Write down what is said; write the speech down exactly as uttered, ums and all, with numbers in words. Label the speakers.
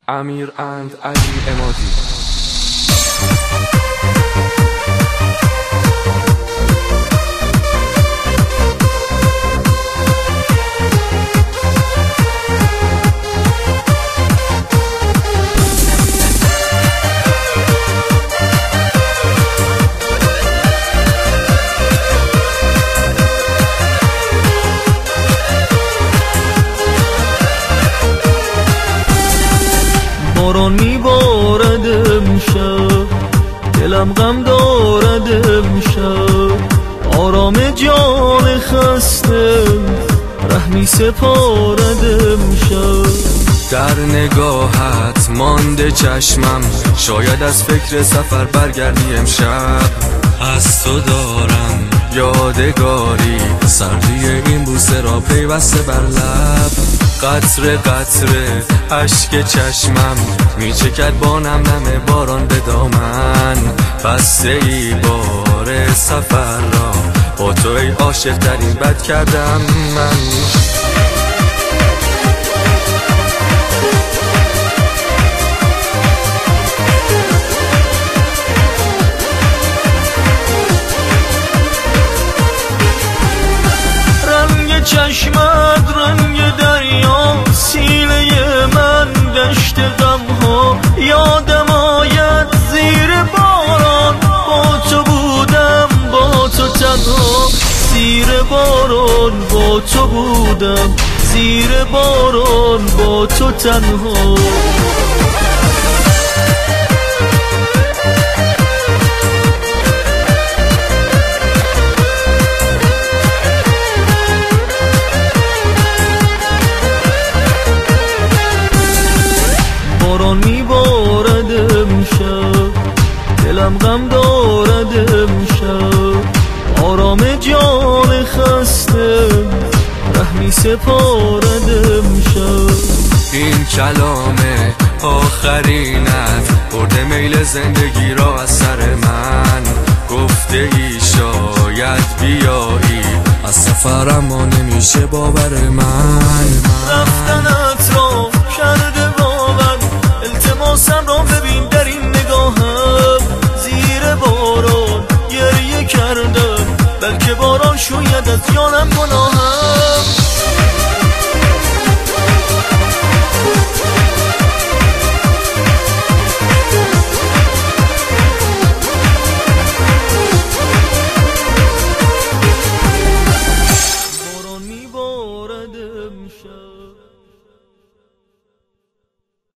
Speaker 1: امیر اند علی امادی.
Speaker 2: باران میبارد امشب، دلم غم دارد امشب، آرام جان خسته رحمی سپارد امشب.
Speaker 1: در نگاهت مانده چشمم، شاید از فکر سفر برگردی امشب. از تو دارم یادگاری، سردی این بوسه را پیوسته بر لب. قطره قطره اشک چشمم میچکد با نم نم باران به دامن. بسته ای بار سفر را با تو ای عاشق در این بد کردم من.
Speaker 2: رنگ چشمت رنگ دریا، سینه من دشت غم ها. یادم آید زیر باران با تو بودم، با تو تنها. زیر باران با تو بودم، زیر باران با تو تنها. باران میبارد امشب، دلم غم دارد امشب، آرام جان خسته رحمی سپارد امشب.
Speaker 1: این کلام آخرینت برده میل زندگی را از سر من. گفته ای شاید بیایی، از سفرم ما نمیشه باور من.
Speaker 2: رفتنت را